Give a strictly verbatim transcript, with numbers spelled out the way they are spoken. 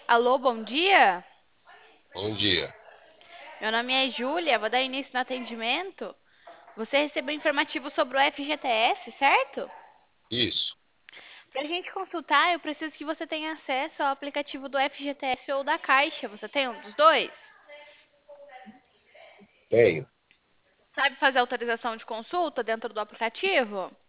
Alô, bom dia. Bom dia. Meu nome é Júlia, vou dar início no atendimento. Você recebeu informativo sobre o F G T S, certo? Isso, Para a gente consultar, eu preciso que você tenha acesso ao aplicativo do F G T S ou da Caixa. Você tem um dos dois? tenho. Sabe fazer autorização de consulta dentro do aplicativo?